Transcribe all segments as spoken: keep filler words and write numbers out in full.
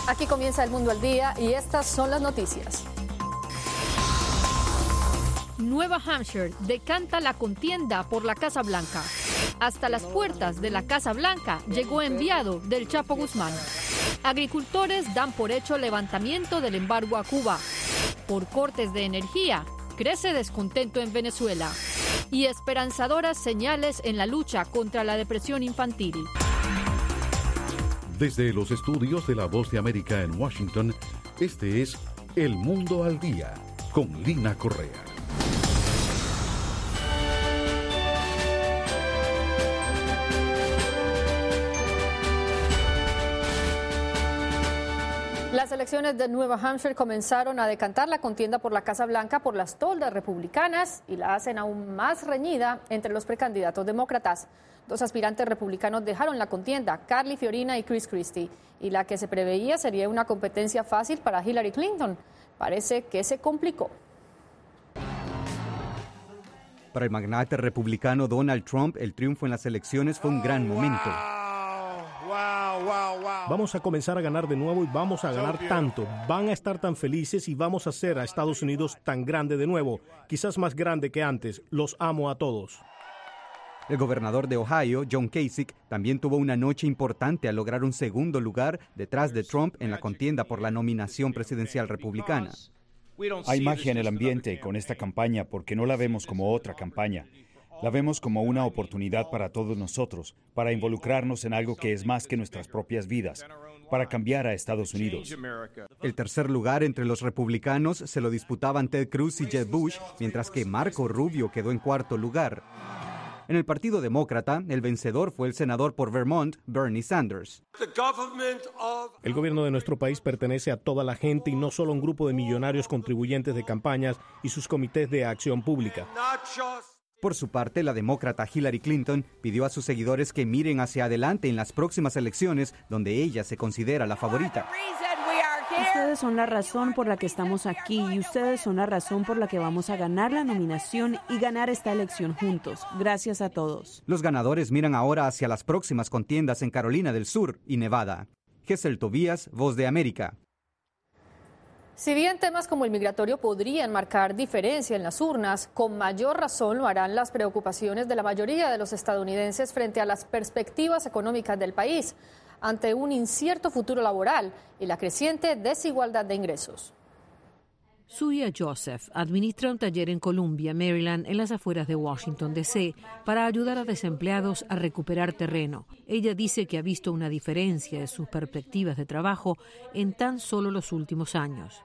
Aquí comienza El Mundo al Día y estas son las noticias. Nueva Hampshire decanta la contienda por la Casa Blanca. Hasta las puertas de la Casa Blanca llegó enviado del Chapo Guzmán. Agricultores dan por hecho levantamiento del embargo a Cuba. Por cortes de energía, crece descontento en Venezuela. Y esperanzadoras señales en la lucha contra la depresión infantil. Desde los estudios de La Voz de América en Washington, este es El Mundo al Día, con Lina Correa. Las elecciones de Nueva Hampshire comenzaron a decantar la contienda por la Casa Blanca por las toldas republicanas y la hacen aún más reñida entre los precandidatos demócratas. Dos aspirantes republicanos dejaron la contienda, Carly Fiorina y Chris Christie, y la que se preveía sería una competencia fácil para Hillary Clinton. Parece que se complicó. Para el magnate republicano Donald Trump, el triunfo en las elecciones fue un gran momento. Vamos a comenzar a ganar de nuevo y vamos a ganar tanto. Van a estar tan felices y vamos a hacer a Estados Unidos tan grande de nuevo, quizás más grande que antes. Los amo a todos. El gobernador de Ohio, John Kasich, también tuvo una noche importante al lograr un segundo lugar detrás de Trump en la contienda por la nominación presidencial republicana. Hay magia en el ambiente con esta campaña porque no la vemos como otra campaña. La vemos como una oportunidad para todos nosotros, para involucrarnos en algo que es más que nuestras propias vidas, para cambiar a Estados Unidos. El tercer lugar entre los republicanos se lo disputaban Ted Cruz y Jeb Bush, mientras que Marco Rubio quedó en cuarto lugar. En el Partido Demócrata, el vencedor fue el senador por Vermont, Bernie Sanders. El gobierno de nuestro país pertenece a toda la gente y no solo a un grupo de millonarios contribuyentes de campañas y sus comités de acción pública. Por su parte, la demócrata Hillary Clinton pidió a sus seguidores que miren hacia adelante en las próximas elecciones, donde ella se considera la favorita. Ustedes son la razón por la que estamos aquí y ustedes son la razón por la que vamos a ganar la nominación y ganar esta elección juntos. Gracias a todos. Los ganadores miran ahora hacia las próximas contiendas en Carolina del Sur y Nevada. Gesell Tobías, Voz de América. Si bien temas como el migratorio podrían marcar diferencia en las urnas, con mayor razón lo harán las preocupaciones de la mayoría de los estadounidenses frente a las perspectivas económicas del país, ante un incierto futuro laboral y la creciente desigualdad de ingresos. Suya Joseph administra un taller en Columbia, Maryland, en las afueras de Washington, D C, para ayudar a desempleados a recuperar terreno. Ella dice que ha visto una diferencia en sus perspectivas de trabajo en tan solo los últimos años.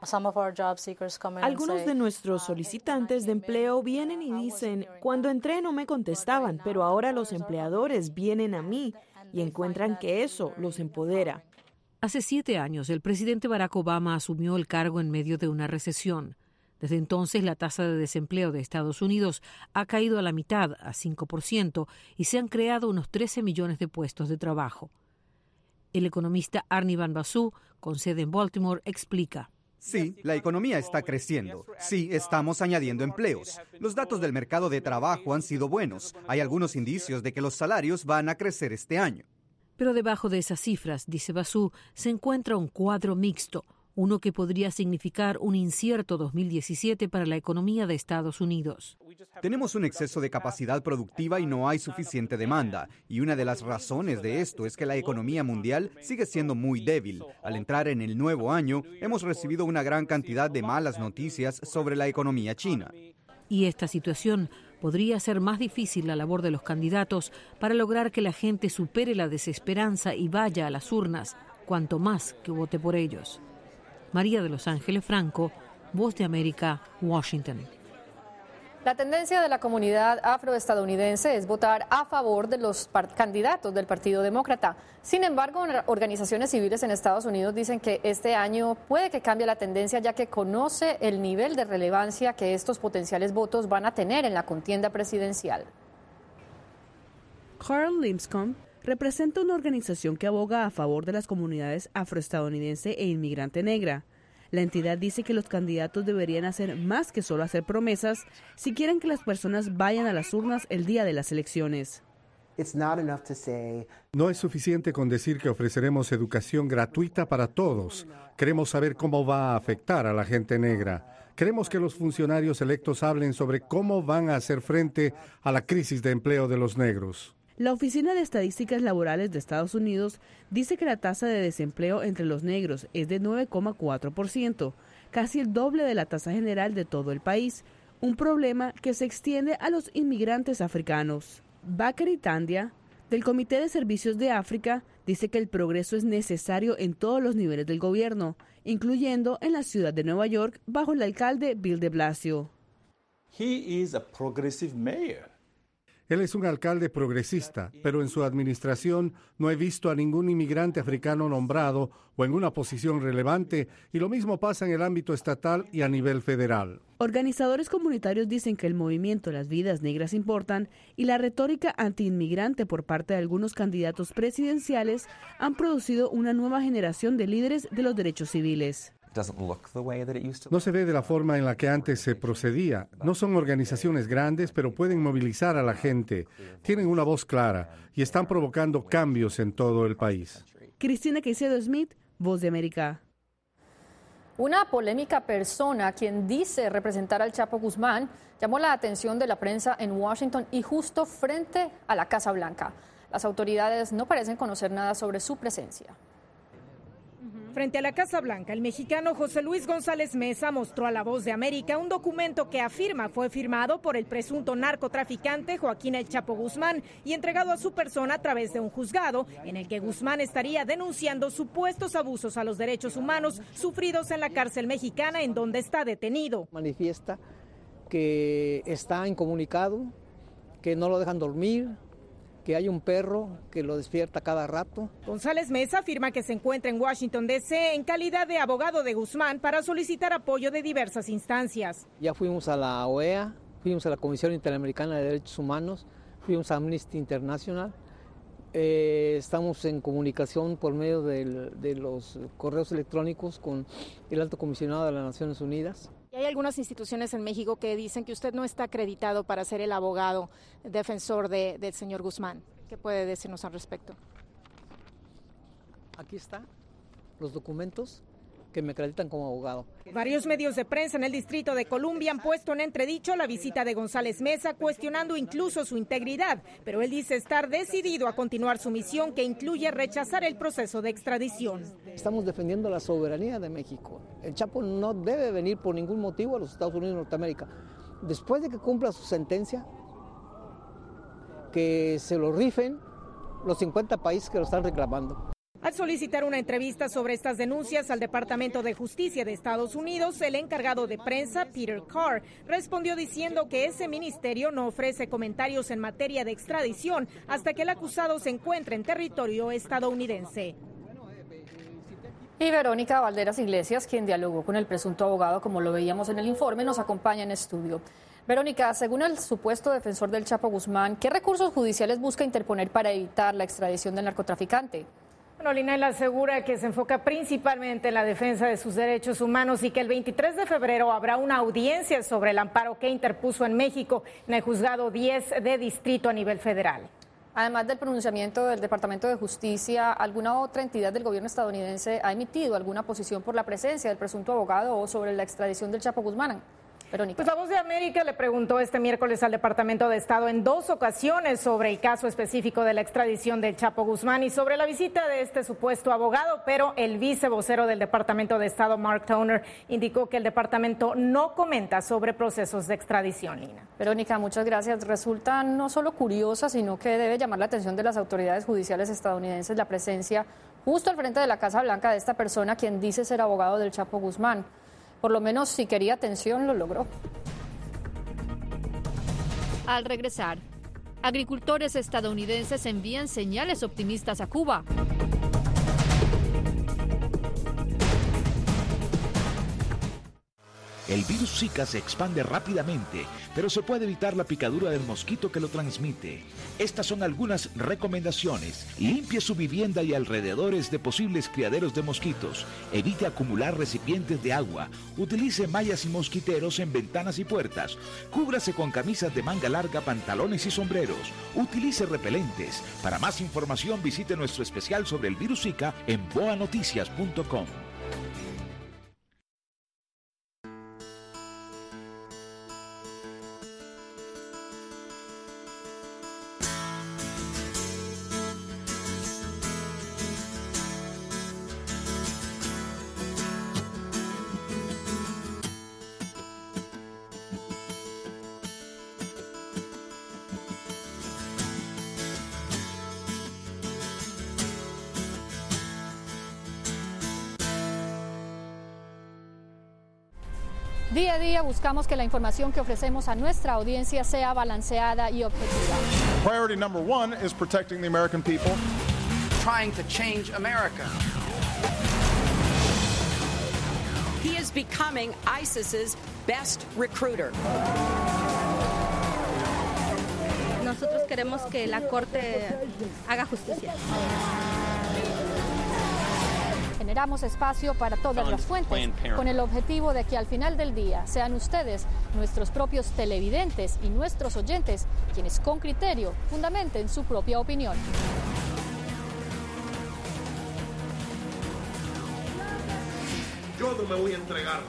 Algunos de nuestros solicitantes de empleo vienen y dicen, cuando entré no me contestaban, pero ahora los empleadores vienen a mí y encuentran que eso los empodera. Hace siete años, el presidente Barack Obama asumió el cargo en medio de una recesión. Desde entonces, la tasa de desempleo de Estados Unidos ha caído a la mitad, a cinco por ciento, y se han creado unos trece millones de puestos de trabajo. El economista Arnie Van Basu, con sede en Baltimore, explica. Sí, la economía está creciendo. Sí, estamos añadiendo empleos. Los datos del mercado de trabajo han sido buenos. Hay algunos indicios de que los salarios van a crecer este año. Pero debajo de esas cifras, dice Basu, se encuentra un cuadro mixto, uno que podría significar un incierto dos mil diecisiete para la economía de Estados Unidos. Tenemos un exceso de capacidad productiva y no hay suficiente demanda. Y una de las razones de esto es que la economía mundial sigue siendo muy débil. Al entrar en el nuevo año, hemos recibido una gran cantidad de malas noticias sobre la economía china. Y esta situación podría hacer más difícil la labor de los candidatos para lograr que la gente supere la desesperanza y vaya a las urnas, cuanto más que vote por ellos. María de Los Ángeles Franco, Voz de América, Washington. La tendencia de la comunidad afroestadounidense es votar a favor de los candidatos del Partido Demócrata. Sin embargo, organizaciones civiles en Estados Unidos dicen que este año puede que cambie la tendencia, ya que conoce el nivel de relevancia que estos potenciales votos van a tener en la contienda presidencial. Carl Lipscomb representa una organización que aboga a favor de las comunidades afroestadounidense e inmigrante negra. La entidad dice que los candidatos deberían hacer más que solo hacer promesas si quieren que las personas vayan a las urnas el día de las elecciones. No es suficiente con decir que ofreceremos educación gratuita para todos. Queremos saber cómo va a afectar a la gente negra. Queremos que los funcionarios electos hablen sobre cómo van a hacer frente a la crisis de empleo de los negros. La Oficina de Estadísticas Laborales de Estados Unidos dice que la tasa de desempleo entre los negros es de nueve coma cuatro por ciento, casi el doble de la tasa general de todo el país, un problema que se extiende a los inmigrantes africanos. Bakary Tandia, del Comité de Servicios de África, dice que el progreso es necesario en todos los niveles del gobierno, incluyendo en la ciudad de Nueva York bajo el alcalde Bill de Blasio. He is a progressive mayor. Él es un alcalde progresista, pero en su administración no he visto a ningún inmigrante africano nombrado o en una posición relevante, y lo mismo pasa en el ámbito estatal y a nivel federal. Organizadores comunitarios dicen que el movimiento Las Vidas Negras Importan y la retórica antiinmigrante por parte de algunos candidatos presidenciales han producido una nueva generación de líderes de los derechos civiles. No se ve de la forma en la que antes se procedía. No son organizaciones grandes, pero pueden movilizar a la gente. Tienen una voz clara y están provocando cambios en todo el país. Cristina Caicedo Smith, Voz de América. Una polémica persona, quien dice representar al Chapo Guzmán, llamó la atención de la prensa en Washington y justo frente a la Casa Blanca. Las autoridades no parecen conocer nada sobre su presencia. Frente a la Casa Blanca, el mexicano José Luis González Meza mostró a La Voz de América un documento que afirma fue firmado por el presunto narcotraficante Joaquín El Chapo Guzmán y entregado a su persona a través de un juzgado, en el que Guzmán estaría denunciando supuestos abusos a los derechos humanos sufridos en la cárcel mexicana en donde está detenido. Manifiesta que está incomunicado, que no lo dejan dormir, que hay un perro que lo despierta cada rato. González Meza afirma que se encuentra en Washington, D C en calidad de abogado de Guzmán para solicitar apoyo de diversas instancias. Ya fuimos a la O E A, fuimos a la Comisión Interamericana de Derechos Humanos, fuimos a Amnesty International. Eh, estamos en comunicación por medio de, de los correos electrónicos con el Alto Comisionado de las Naciones Unidas. Y hay algunas instituciones en México que dicen que usted no está acreditado para ser el abogado defensor de, del señor Guzmán. ¿Qué puede decirnos al respecto? Aquí están los documentos que me acreditan como abogado. Varios medios de prensa en el Distrito de Columbia han puesto en entredicho la visita de González Meza, cuestionando incluso su integridad, pero él dice estar decidido a continuar su misión, que incluye rechazar el proceso de extradición. Estamos defendiendo la soberanía de México. El Chapo no debe venir por ningún motivo a los Estados Unidos de Norteamérica. Después de que cumpla su sentencia, que se lo rifen los cincuenta países que lo están reclamando. Al solicitar una entrevista sobre estas denuncias al Departamento de Justicia de Estados Unidos, el encargado de prensa, Peter Carr, respondió diciendo que ese ministerio no ofrece comentarios en materia de extradición hasta que el acusado se encuentre en territorio estadounidense. Y Verónica Valderas Iglesias, quien dialogó con el presunto abogado, como lo veíamos en el informe, nos acompaña en estudio. Verónica, según el supuesto defensor del Chapo Guzmán, ¿qué recursos judiciales busca interponer para evitar la extradición del narcotraficante? Bueno, Lina, él asegura que se enfoca principalmente en la defensa de sus derechos humanos y que el veintitrés de febrero habrá una audiencia sobre el amparo que interpuso en México en el juzgado diez de distrito a nivel federal. Además del pronunciamiento del Departamento de Justicia, ¿alguna otra entidad del gobierno estadounidense ha emitido alguna posición por la presencia del presunto abogado o sobre la extradición del Chapo Guzmán? Verónica. Pues La Voz de América le preguntó este miércoles al Departamento de Estado en dos ocasiones sobre el caso específico de la extradición del Chapo Guzmán y sobre la visita de este supuesto abogado, pero el vicevocero del Departamento de Estado, Mark Toner, indicó que el departamento no comenta sobre procesos de extradición, Lina. Verónica, muchas gracias. Resulta no solo curiosa, sino que debe llamar la atención de las autoridades judiciales estadounidenses la presencia justo al frente de la Casa Blanca de esta persona quien dice ser abogado del Chapo Guzmán. Por lo menos si quería atención, lo logró. Al regresar, agricultores estadounidenses envían señales optimistas a Cuba. El virus Zika se expande rápidamente, pero se puede evitar la picadura del mosquito que lo transmite. Estas son algunas recomendaciones. Limpie su vivienda y alrededores de posibles criaderos de mosquitos. Evite acumular recipientes de agua. Utilice mallas y mosquiteros en ventanas y puertas. Cúbrase con camisas de manga larga, pantalones y sombreros. Utilice repelentes. Para más información visite nuestro especial sobre el virus Zika en boa noticias punto com. Día a día buscamos que la información que ofrecemos a nuestra audiencia sea balanceada y objetiva. Priority number one is protecting the American people. Trying to change America. He is becoming ISIS's best recruiter. Nosotros queremos que la Corte haga justicia. Generamos espacio para todas las fuentes, con el objetivo de que al final del día sean ustedes, nuestros propios televidentes y nuestros oyentes, quienes con criterio fundamenten su propia opinión. Yo no me voy a entregar.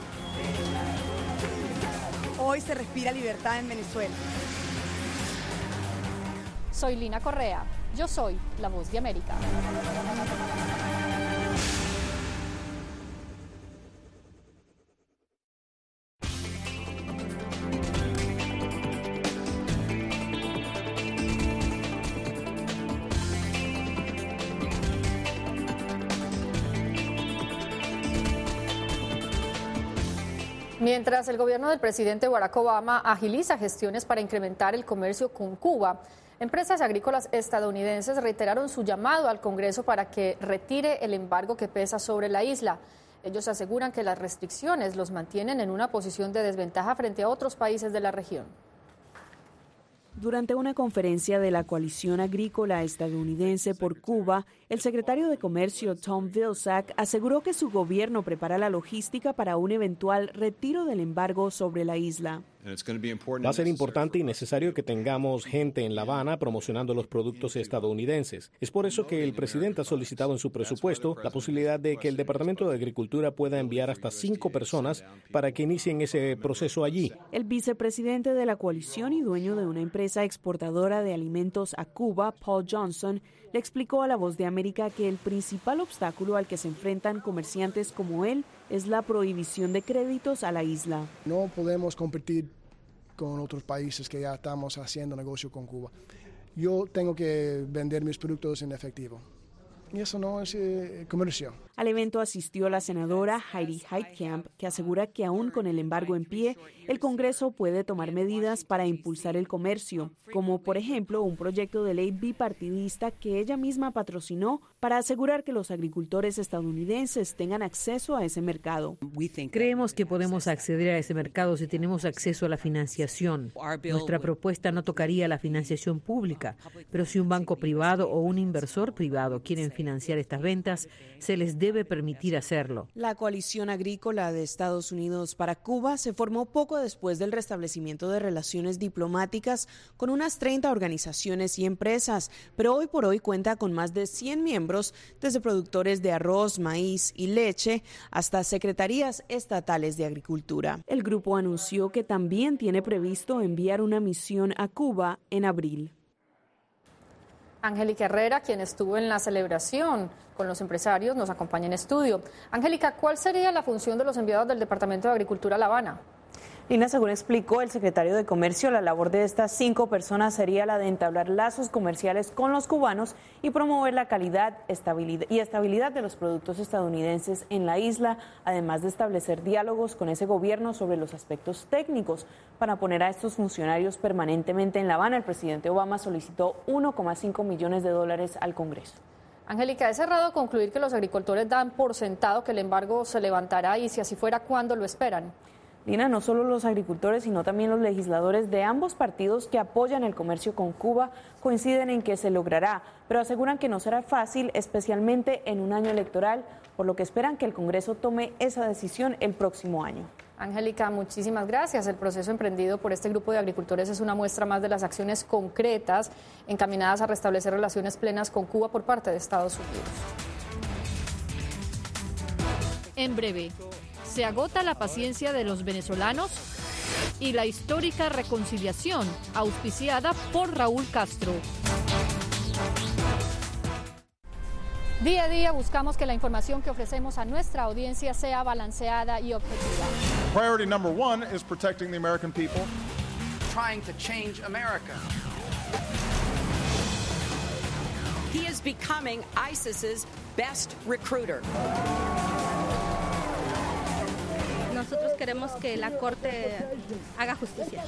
Hoy se respira libertad en Venezuela. Soy Lina Correa. Yo soy La Voz de América. Mientras el gobierno del presidente Barack Obama agiliza gestiones para incrementar el comercio con Cuba, empresas agrícolas estadounidenses reiteraron su llamado al Congreso para que retire el embargo que pesa sobre la isla. Ellos aseguran que las restricciones los mantienen en una posición de desventaja frente a otros países de la región. Durante una conferencia de la Coalición Agrícola Estadounidense por Cuba, el secretario de Comercio Tom Vilsack aseguró que su gobierno prepara la logística para un eventual retiro del embargo sobre la isla. Va a ser importante y necesario que tengamos gente en La Habana promocionando los productos estadounidenses. Es por eso que el presidente ha solicitado en su presupuesto la posibilidad de que el Departamento de Agricultura pueda enviar hasta cinco personas para que inicien ese proceso allí. El vicepresidente de la coalición y dueño de una empresa exportadora de alimentos a Cuba, Paul Johnson, le explicó a La Voz de América que el principal obstáculo al que se enfrentan comerciantes como él es la prohibición de créditos a la isla. No podemos competir con otros países que ya estamos haciendo negocio con Cuba. Yo tengo que vender mis productos en efectivo. Y eso no es eh, comercio. Al evento asistió la senadora Heidi Heitkamp, que asegura que aún con el embargo en pie, el Congreso puede tomar medidas para impulsar el comercio, como por ejemplo un proyecto de ley bipartidista que ella misma patrocinó para asegurar que los agricultores estadounidenses tengan acceso a ese mercado. Creemos que podemos acceder a ese mercado si tenemos acceso a la financiación. Nuestra propuesta no tocaría la financiación pública, pero si un banco privado o un inversor privado quieren financiar estas ventas, se les debe permitir hacerlo. La Coalición Agrícola de Estados Unidos para Cuba se formó poco después del restablecimiento de relaciones diplomáticas con unas treinta organizaciones y empresas, pero hoy por hoy cuenta con más de cien miembros, desde productores de arroz, maíz y leche hasta secretarías estatales de agricultura. El grupo anunció que también tiene previsto enviar una misión a Cuba en abril. Angélica Herrera, quien estuvo en la celebración con los empresarios, nos acompaña en estudio. Angélica, ¿cuál sería la función de los enviados del Departamento de Agricultura a La Habana? Lina, según explicó el secretario de Comercio, la labor de estas cinco personas sería la de entablar lazos comerciales con los cubanos y promover la calidad estabilidad y estabilidad de los productos estadounidenses en la isla, además de establecer diálogos con ese gobierno sobre los aspectos técnicos. Para poner a estos funcionarios permanentemente en La Habana, el presidente Obama solicitó uno coma cinco millones de dólares al Congreso. Angélica, es errado concluir que los agricultores dan por sentado que el embargo se levantará y si así fuera, ¿cuándo lo esperan? Lina, no solo los agricultores, sino también los legisladores de ambos partidos que apoyan el comercio con Cuba coinciden en que se logrará, pero aseguran que no será fácil, especialmente en un año electoral, por lo que esperan que el Congreso tome esa decisión el próximo año. Angélica, muchísimas gracias. El proceso emprendido por este grupo de agricultores es una muestra más de las acciones concretas encaminadas a restablecer relaciones plenas con Cuba por parte de Estados Unidos. En breve, ¿se agota la paciencia de los venezolanos? Y la histórica reconciliación auspiciada por Raúl Castro. Día a día buscamos que la información que ofrecemos a nuestra audiencia sea balanceada y objetiva. Priority number one is protecting the American people. Trying to change America. He is becoming ISIS's best recruiter. Nosotros queremos que la Corte haga justicia.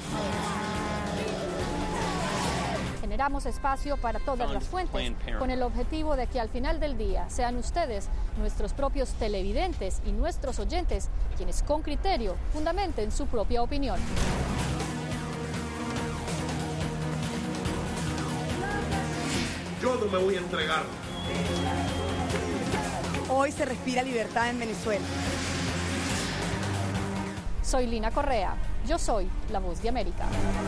Generamos espacio para todas las fuentes, con el objetivo de que al final del día sean ustedes, nuestros propios televidentes y nuestros oyentes, quienes con criterio fundamenten su propia opinión. Yo no me voy a entregar. Hoy se respira libertad en Venezuela. Soy Lina Correa. Yo soy la Voz de América.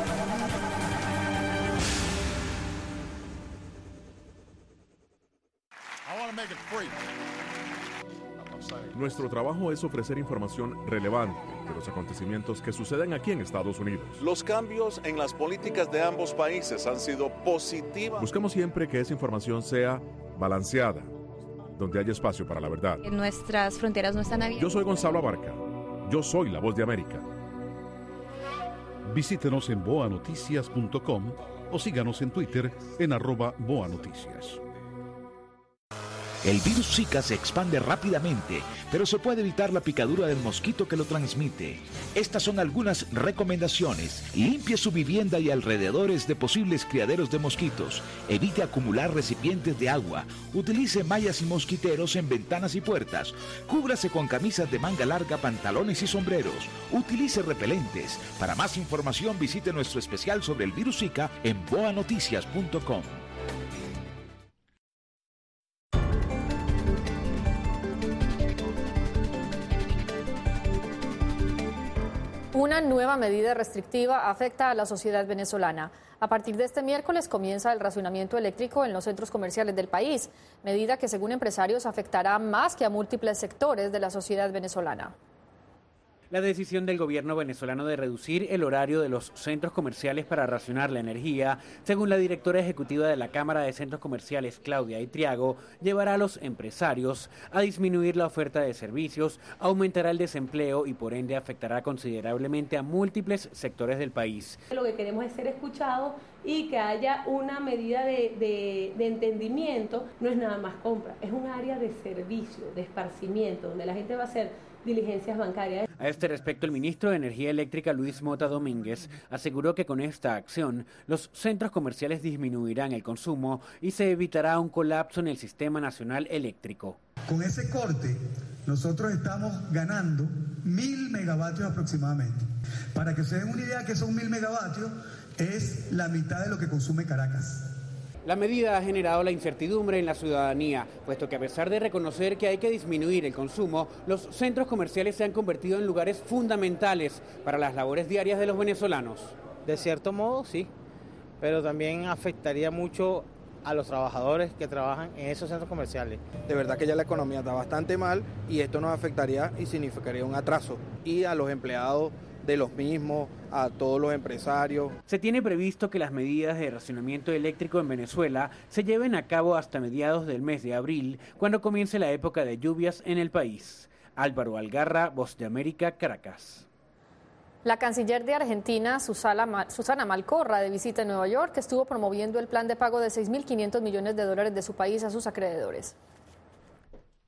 Nuestro trabajo es ofrecer información relevante de los acontecimientos que suceden aquí en Estados Unidos. Los cambios en las políticas de ambos países han sido positivas. Buscamos siempre que esa información sea balanceada, donde haya espacio para la verdad. Nuestras fronteras no están abiertas. Yo soy Gonzalo Abarca. Yo soy la Voz de América. Visítenos en boa noticias punto com o síganos en Twitter en arroba boanoticias. El virus Zika se expande rápidamente, pero se puede evitar la picadura del mosquito que lo transmite. Estas son algunas recomendaciones. Limpie su vivienda y alrededores de posibles criaderos de mosquitos. Evite acumular recipientes de agua. Utilice mallas y mosquiteros en ventanas y puertas. Cúbrase con camisas de manga larga, pantalones y sombreros. Utilice repelentes. Para más información visite nuestro especial sobre el virus Zika en boa noticias punto com. Una nueva medida restrictiva afecta a la sociedad venezolana. A partir de este miércoles comienza el racionamiento eléctrico en los centros comerciales del país, medida que según empresarios afectará más que a múltiples sectores de la sociedad venezolana. La decisión del gobierno venezolano de reducir el horario de los centros comerciales para racionar la energía, según la directora ejecutiva de la Cámara de Centros Comerciales, Claudia Itriago, llevará a los empresarios a disminuir la oferta de servicios, aumentará el desempleo y por ende afectará considerablemente a múltiples sectores del país. Lo que queremos es ser escuchados y que haya una medida de, de, de entendimiento. No es nada más compra, es un área de servicio, de esparcimiento, donde la gente va a hacer diligencias bancarias. A este respecto, el ministro de Energía Eléctrica, Luis Mota Domínguez, aseguró que con esta acción los centros comerciales disminuirán el consumo y se evitará un colapso en el sistema nacional eléctrico. Con ese corte, nosotros estamos ganando mil megavatios aproximadamente. Para que se den una idea que son mil megavatios, es la mitad de lo que consume Caracas. La medida ha generado la incertidumbre en la ciudadanía, puesto que a pesar de reconocer que hay que disminuir el consumo, los centros comerciales se han convertido en lugares fundamentales para las labores diarias de los venezolanos. De cierto modo, sí, pero también afectaría mucho a los trabajadores que trabajan en esos centros comerciales. De verdad que ya la economía está bastante mal y esto nos afectaría y significaría un atraso. Y a los empleados de los mismos, a todos los empresarios. Se tiene previsto que las medidas de racionamiento eléctrico en Venezuela se lleven a cabo hasta mediados del mes de abril, cuando comience la época de lluvias en el país. Álvaro Algarra, Voz de América, Caracas. La canciller de Argentina, Susana, Susana Malcorra, de visita en Nueva York, estuvo promoviendo el plan de pago de seis mil quinientos millones de dólares de su país a sus acreedores.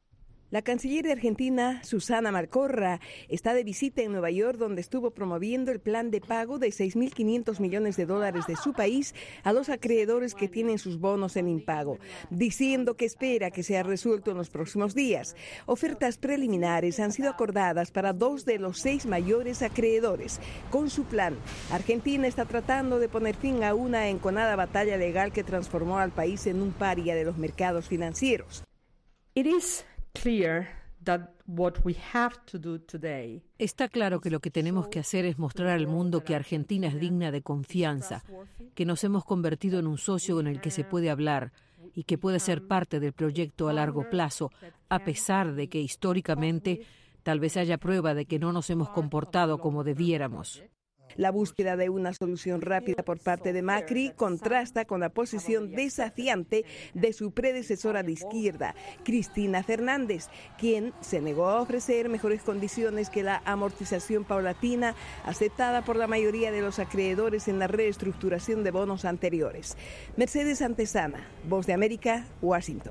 La canciller de Argentina, Susana Marcorra, está de visita en Nueva York, donde estuvo promoviendo el plan de pago de seis mil quinientos millones de dólares de su país a los acreedores que tienen sus bonos en impago, diciendo que espera que sea resuelto en los próximos días. Ofertas preliminares han sido acordadas para dos de los seis mayores acreedores. Con su plan, Argentina está tratando de poner fin a una enconada batalla legal que transformó al país en un paria de los mercados financieros. It is clear that what we have to do today. Está claro que lo que tenemos que hacer es mostrar al mundo que Argentina es digna de confianza, que nos hemos convertido en un socio con el que se puede hablar y que puede ser parte del proyecto a largo plazo, a pesar de que históricamente tal vez haya prueba de que no nos hemos comportado como debiéramos. La búsqueda de una solución rápida por parte de Macri contrasta con la posición desafiante de su predecesora de izquierda, Cristina Fernández, quien se negó a ofrecer mejores condiciones que la amortización paulatina aceptada por la mayoría de los acreedores en la reestructuración de bonos anteriores. Mercedes Antesana, Voz de América, Washington.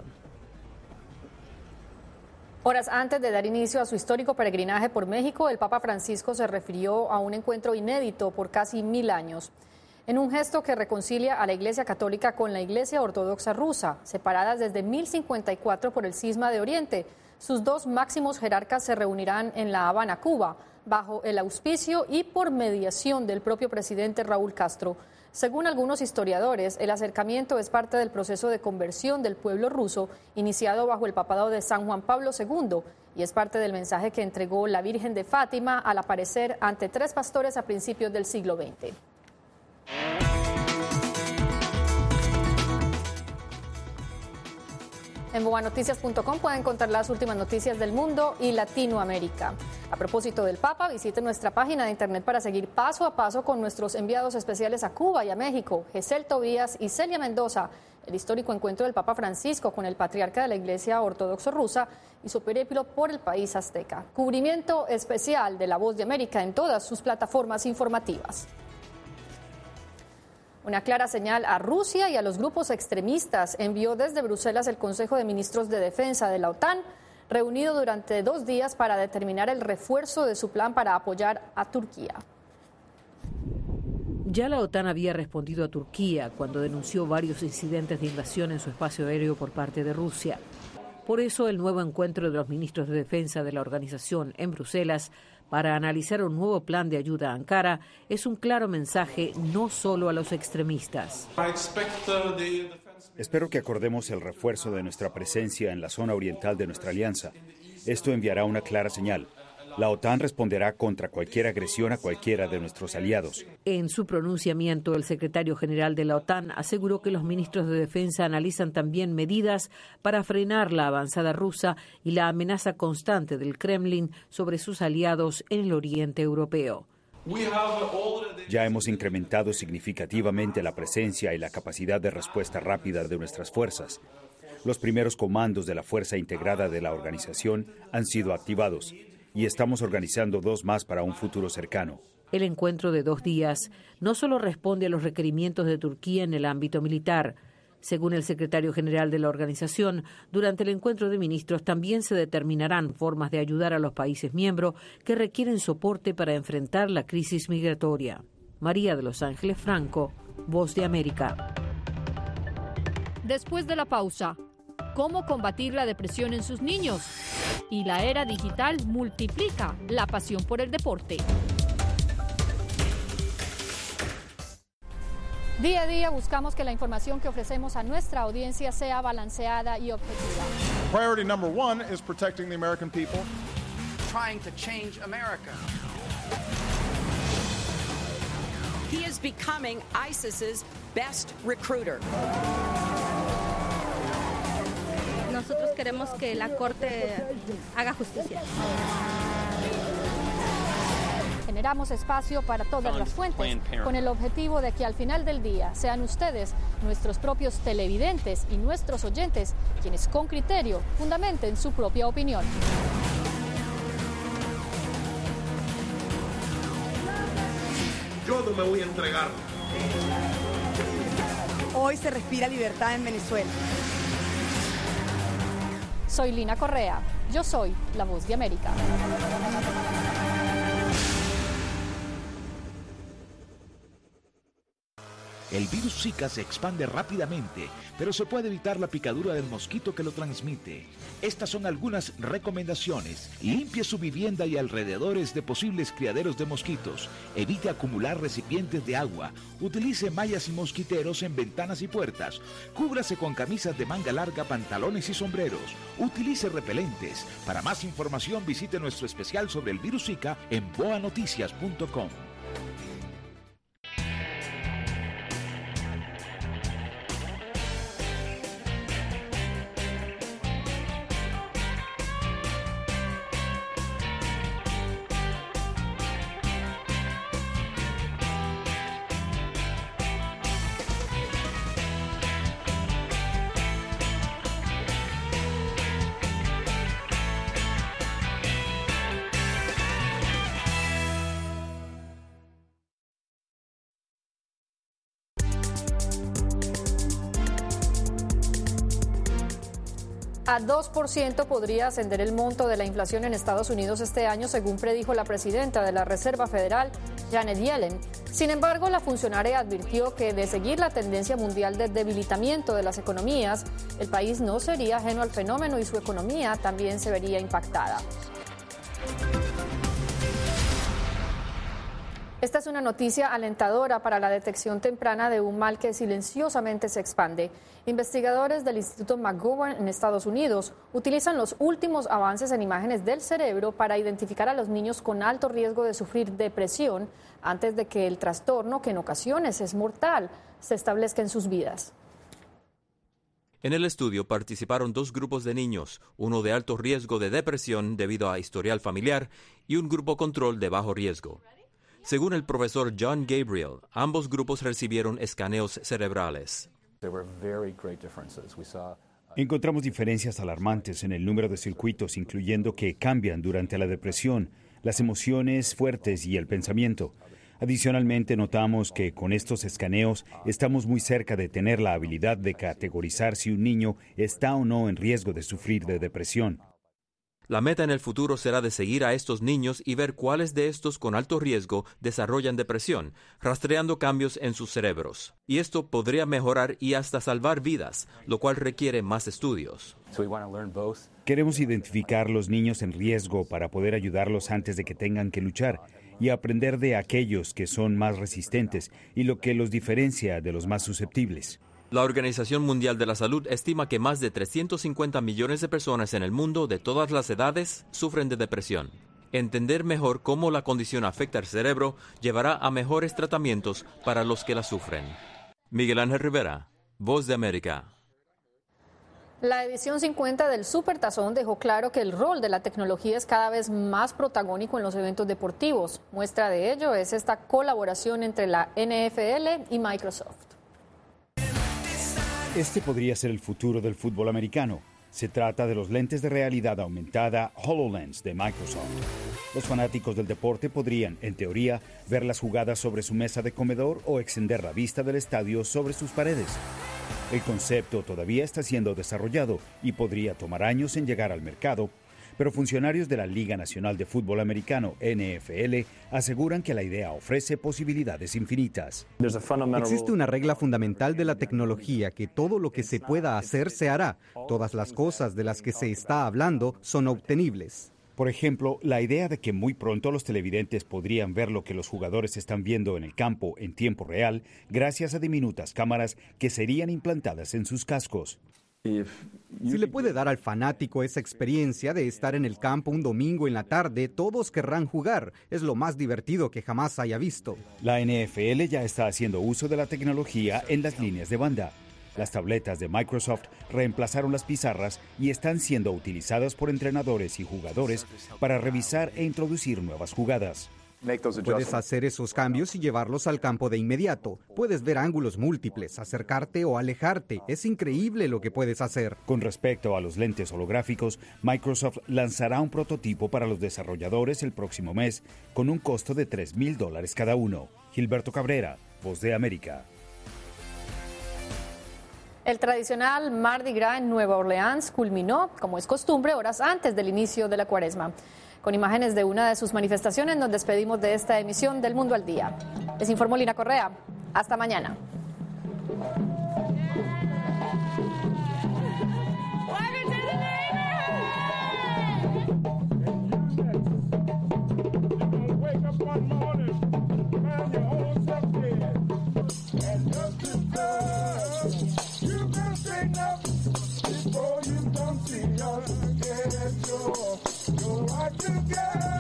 Horas antes de dar inicio a su histórico peregrinaje por México, el Papa Francisco se refirió a un encuentro inédito por casi mil años. En un gesto que reconcilia a la Iglesia Católica con la Iglesia Ortodoxa rusa, separadas desde mil cincuenta y cuatro por el cisma de Oriente, sus dos máximos jerarcas se reunirán en La Habana, Cuba, bajo el auspicio y por mediación del propio presidente Raúl Castro. Según algunos historiadores, el acercamiento es parte del proceso de conversión del pueblo ruso iniciado bajo el papado de San Juan Pablo segundo y es parte del mensaje que entregó la Virgen de Fátima al aparecer ante tres pastores a principios del siglo veinte. En boa noticias punto com pueden encontrar las últimas noticias del mundo y Latinoamérica. A propósito del Papa, visite nuestra página de internet para seguir paso a paso con nuestros enviados especiales a Cuba y a México, Gesel Tobías y Celia Mendoza, el histórico encuentro del Papa Francisco con el patriarca de la Iglesia Ortodoxa rusa y su periplo por el país azteca. Cubrimiento especial de La Voz de América en todas sus plataformas informativas. Una clara señal a Rusia y a los grupos extremistas envió desde Bruselas el Consejo de Ministros de Defensa de la OTAN, reunido durante dos días para determinar el refuerzo de su plan para apoyar a Turquía. Ya la OTAN había respondido a Turquía cuando denunció varios incidentes de invasión en su espacio aéreo por parte de Rusia. Por eso el nuevo encuentro de los ministros de defensa de la organización en Bruselas para analizar un nuevo plan de ayuda a Ankara es un claro mensaje no solo a los extremistas. Espero que acordemos el refuerzo de nuestra presencia en la zona oriental de nuestra alianza. Esto enviará una clara señal. La OTAN responderá contra cualquier agresión a cualquiera de nuestros aliados. En su pronunciamiento, el secretario general de la OTAN aseguró que los ministros de defensa analizan también medidas para frenar la avanzada rusa y la amenaza constante del Kremlin sobre sus aliados en el oriente europeo. Ya hemos incrementado significativamente la presencia y la capacidad de respuesta rápida de nuestras fuerzas. Los primeros comandos de la Fuerza Integrada de la organización han sido activados y estamos organizando dos más para un futuro cercano. El encuentro de dos días no solo responde a los requerimientos de Turquía en el ámbito militar. Según el secretario general de la organización, durante el encuentro de ministros también se determinarán formas de ayudar a los países miembros que requieren soporte para enfrentar la crisis migratoria. María de Los Ángeles Franco, Voz de América. Después de la pausa, ¿cómo combatir la depresión en sus niños? Y la era digital multiplica la pasión por el deporte. Día a día buscamos que la información que ofrecemos a nuestra audiencia sea balanceada y objetiva. Priority number one is protecting the American people. Trying to change America. He is becoming ISIS's best recruiter. Nosotros queremos que la Corte haga justicia. Generamos espacio para todas las fuentes, con el objetivo de que al final del día sean ustedes, nuestros propios televidentes y nuestros oyentes, quienes con criterio fundamenten su propia opinión. Yo no me voy a entregar. Hoy se respira libertad en Venezuela. Soy Lina Correa. Yo soy La Voz de América. El virus Zika se expande rápidamente, pero se puede evitar la picadura del mosquito que lo transmite. Estas son algunas recomendaciones. Limpie su vivienda y alrededores de posibles criaderos de mosquitos. Evite acumular recipientes de agua. Utilice mallas y mosquiteros en ventanas y puertas. Cúbrase con camisas de manga larga, pantalones y sombreros. Utilice repelentes. Para más información visite nuestro especial sobre el virus Zika en boa noticias punto com. A dos por ciento podría ascender el monto de la inflación en Estados Unidos este año, según predijo la presidenta de la Reserva Federal, Janet Yellen. Sin embargo, la funcionaria advirtió que de seguir la tendencia mundial de debilitamiento de las economías, el país no sería ajeno al fenómeno y su economía también se vería impactada. Esta es una noticia alentadora para la detección temprana de un mal que silenciosamente se expande. Investigadores del Instituto McGovern en Estados Unidos utilizan los últimos avances en imágenes del cerebro para identificar a los niños con alto riesgo de sufrir depresión antes de que el trastorno, que en ocasiones es mortal, se establezca en sus vidas. En el estudio participaron dos grupos de niños, uno de alto riesgo de depresión debido a historial familiar y un grupo control de bajo riesgo. Según el profesor John Gabriel, ambos grupos recibieron escaneos cerebrales. Encontramos diferencias alarmantes en el número de circuitos, incluyendo que cambian durante la depresión, las emociones fuertes y el pensamiento. Adicionalmente, notamos que con estos escaneos estamos muy cerca de tener la habilidad de categorizar si un niño está o no en riesgo de sufrir de depresión. La meta en el futuro será de seguir a estos niños y ver cuáles de estos con alto riesgo desarrollan depresión, rastreando cambios en sus cerebros. Y esto podría mejorar y hasta salvar vidas, lo cual requiere más estudios. Queremos identificar los niños en riesgo para poder ayudarlos antes de que tengan que luchar y aprender de aquellos que son más resistentes y lo que los diferencia de los más susceptibles. La Organización Mundial de la Salud estima que más de trescientos cincuenta millones de personas en el mundo de todas las edades sufren de depresión. Entender mejor cómo la condición afecta al cerebro llevará a mejores tratamientos para los que la sufren. Miguel Ángel Rivera, Voz de América. La edición cincuenta del Supertazón dejó claro que el rol de la tecnología es cada vez más protagónico en los eventos deportivos. Muestra de ello es esta colaboración entre la N F L y Microsoft. Este podría ser el futuro del fútbol americano. Se trata de los lentes de realidad aumentada HoloLens de Microsoft. Los fanáticos del deporte podrían, en teoría, ver las jugadas sobre su mesa de comedor o extender la vista del estadio sobre sus paredes. El concepto todavía está siendo desarrollado y podría tomar años en llegar al mercado, pero funcionarios de la Liga Nacional de Fútbol Americano, N F L, aseguran que la idea ofrece posibilidades infinitas. Existe una regla fundamental de la tecnología, que todo lo que se pueda hacer se hará. Todas las cosas de las que se está hablando son obtenibles. Por ejemplo, la idea de que muy pronto los televidentes podrían ver lo que los jugadores están viendo en el campo en tiempo real gracias a diminutas cámaras que serían implantadas en sus cascos. Si le puede dar al fanático esa experiencia de estar en el campo un domingo en la tarde, todos querrán jugar. Es lo más divertido que jamás haya visto. La N F L ya está haciendo uso de la tecnología en las líneas de banda. Las tabletas de Microsoft reemplazaron las pizarras y están siendo utilizadas por entrenadores y jugadores para revisar e introducir nuevas jugadas. Puedes hacer esos cambios y llevarlos al campo de inmediato. Puedes ver ángulos múltiples, acercarte o alejarte. Es increíble lo que puedes hacer. Con respecto a los lentes holográficos, Microsoft lanzará un prototipo para los desarrolladores el próximo mes con un costo de tres mil dólares cada uno. Gilberto Cabrera, Voz de América. El tradicional Mardi Gras en Nueva Orleans culminó, como es costumbre, horas antes del inicio de la Cuaresma. Con imágenes de una de sus manifestaciones nos despedimos de esta emisión del Mundo al Día. Les informó Lina Correa. Hasta mañana. Before you don't see us get your, your right together.